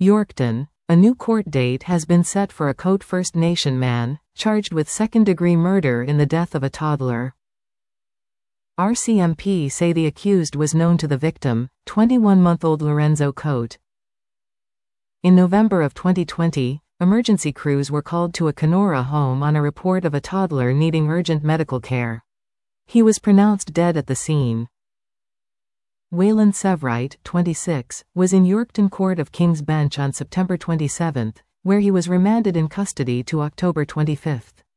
Yorkton, a new court date has been set for a Cote First Nation man, charged with second-degree murder in the death of a toddler. RCMP say the accused was known to the victim, 21-month-old Lorenzo Cote. In November of 2020, emergency crews were called to a Kenora home on a report of a toddler needing urgent medical care. He was pronounced dead at the scene. Waylon Severite, 26, was in Yorkton Court of King's Bench on September 27, where he was remanded in custody to October 25.